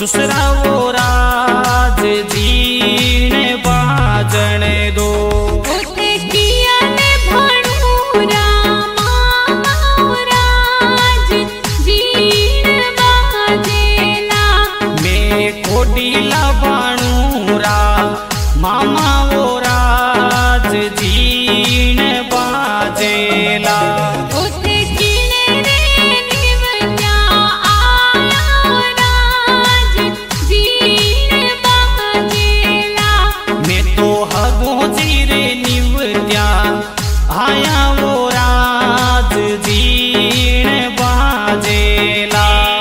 दूसरा वो राज जीण बाजण दो। कोडीला बाणूरा मामा वो राज जीण बाजेला। मैं तो हगो जीरे निवत्या आया वो राज जीण बाजेला।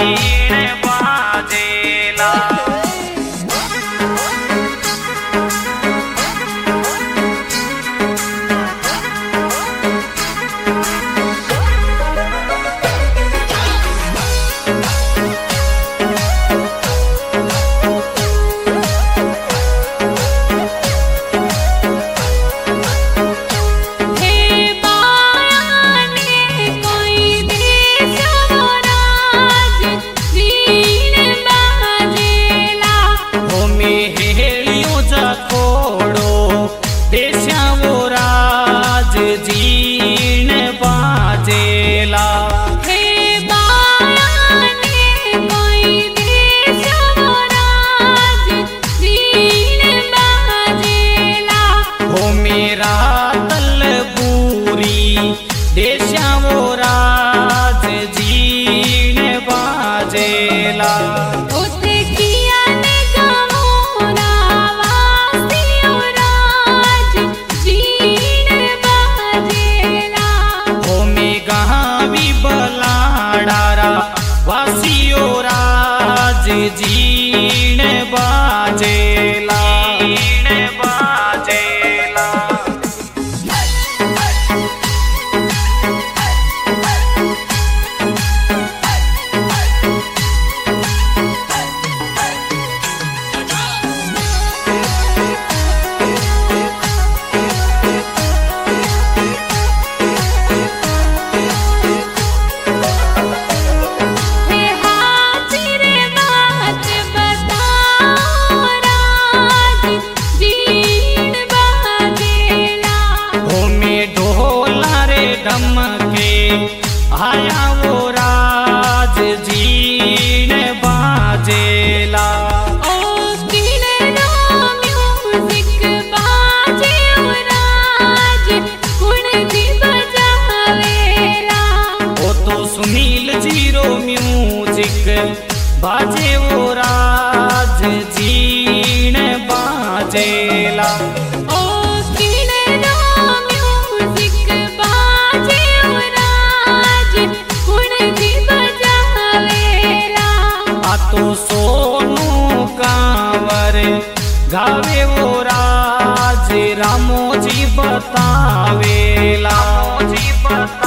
जीण बाजेला। हे बायाने कोई देश वो राज जीण बाजेला। हो मेरा तलबूरी देशा वो राज जीण बाजेला। वासियो राज जीण बाजेला। के आया वो राज जीण बाजेला। म्यूजिक बाजे राज गुण जी बजावेला। ओ तो सुनील जीरो म्यूजिक बाजे वो राज जीण बाजेला। तो सोनू कांवर गावे वो राज रामोजी बतावेला।